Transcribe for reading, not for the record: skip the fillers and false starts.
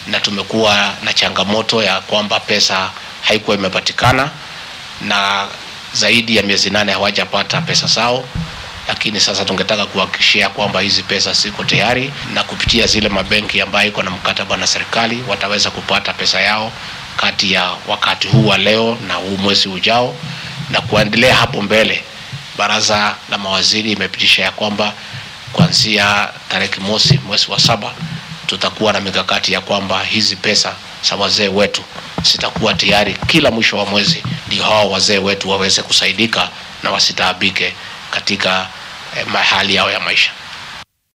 na tumekuwa na changamoto ya kwamba pesa haikuwa imepatikana, na zaidi ya miezi 8 hawajapata pesa zao. Lakini sasa tungetaka kuhakikishia kwamba hizi pesa ziko tayari, na kupitia zile mabenki ambayo iko na mkataba na serikali wataweza kupata pesa yao kati ya wakati huu wa leo na huu mwezi ujao, na kuendelea hapo mbele. Baraza la mawaziri imepitisha ya kwamba kuanzia tarehe mosi mwezi wa 7 tutakuwa na mikakati ya kwamba hizi pesa za wazee wetu zitakuwa tayari kila mwisho wa mwezi, ndio hao wazee wetu waweze kusaidika na wasitaabike katika hali yao ya maisha.